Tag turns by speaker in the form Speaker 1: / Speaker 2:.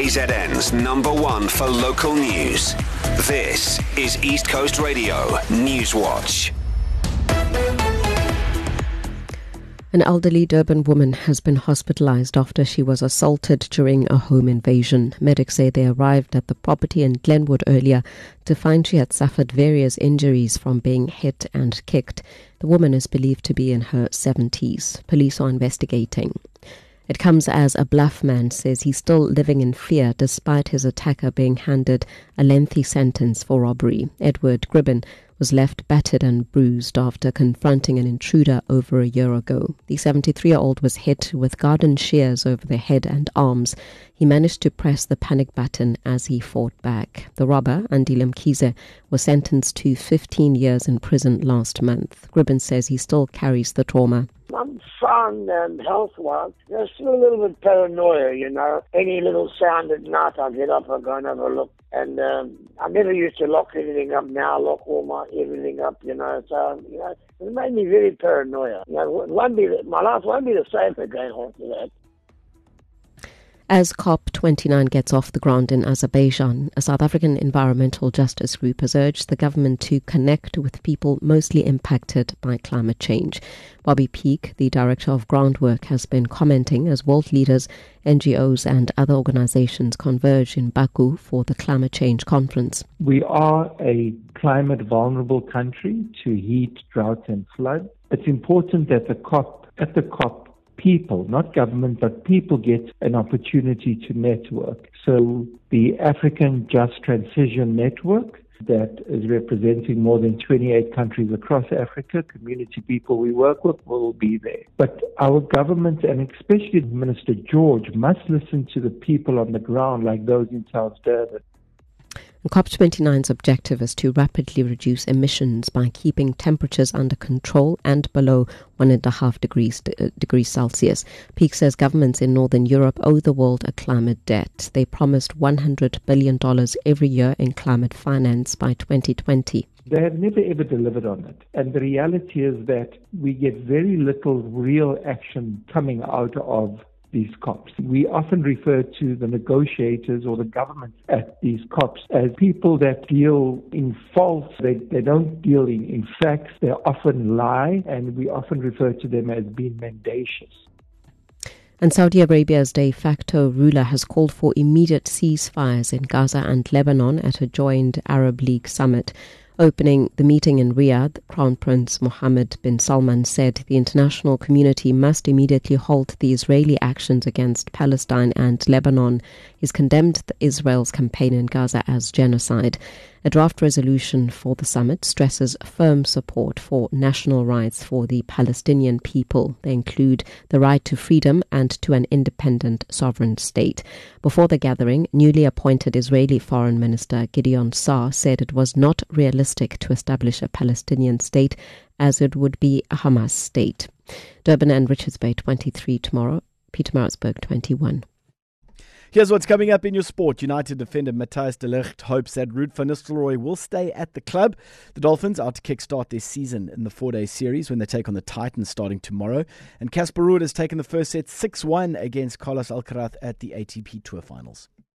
Speaker 1: KZN's #1 for local news. This is East Coast Radio News Watch.
Speaker 2: An elderly Durban woman has been hospitalized after she was assaulted during a home invasion. Medics say they arrived at the property in Glenwood earlier to find she had suffered various injuries from being hit and kicked. The woman is believed to be in her 70s. Police are investigating. It comes as a Bluff man says he's still living in fear despite his attacker being handed a lengthy sentence for robbery. Edward Gribben was left battered and bruised after confronting an intruder over a year ago. The 73-year-old was hit with garden shears over the head and arms. He managed to press the panic button as he fought back. The robber, Andile Mkhize, was sentenced to 15 years in prison last month. Gribben says he still carries the trauma.
Speaker 3: I'm fine health-wise. There's still a little bit paranoia, Any little sound at night, I get up, I go and have a look. And I never used to lock anything up. Now I lock everything up, So, it made me very paranoia. My life won't be the same again after that.
Speaker 2: As COP29 gets off the ground in Azerbaijan, a South African environmental justice group has urged the government to connect with people mostly impacted by climate change. Bobby Peake, the director of groundwork, has been commenting as world leaders, NGOs and other organizations converge in Baku for the climate change conference.
Speaker 4: We are a climate vulnerable country to heat, drought and flood. It's important that at the COP, people, not government, but people get an opportunity to network. So the African Just Transition Network that is representing more than 28 countries across Africa, community people we work with will be there. But our government, and especially Minister George, must listen to the people on the ground like those in South Durban.
Speaker 2: COP29's objective is to rapidly reduce emissions by keeping temperatures under control and below 1.5 degrees Celsius. Peake says governments in Northern Europe owe the world a climate debt. They promised $100 billion every year in climate finance by 2020.
Speaker 4: They have never ever delivered on it. And the reality is that we get very little real action coming out of these COPs. We often refer to the negotiators or the government at these COPs as people that deal in false. They don't deal in facts. They often lie, and we often refer to them as being mendacious.
Speaker 2: And Saudi Arabia's de facto ruler has called for immediate ceasefires in Gaza and Lebanon at a joined Arab League summit. Opening the meeting in Riyadh, Crown Prince Mohammed bin Salman said the international community must immediately halt the Israeli actions against Palestine and Lebanon. He's condemned Israel's campaign in Gaza as genocide. A draft resolution for the summit stresses firm support for national rights for the Palestinian people. They include the right to freedom and to an independent sovereign state. Before the gathering, newly appointed Israeli Foreign Minister Gideon Saar said it was not realistic to establish a Palestinian state as it would be a Hamas state. Durban and Richards Bay 23 tomorrow, Pietermaritzburg 21.
Speaker 5: Here's what's coming up in your sport. United defender Matthijs de Ligt hopes that Ruud van Nistelrooy will stay at the club. The Dolphins are to kickstart their season in the 4-day series when they take on the Titans starting tomorrow. And Casper Ruud has taken the first set 6-1 against Carlos Alcaraz at the ATP Tour Finals.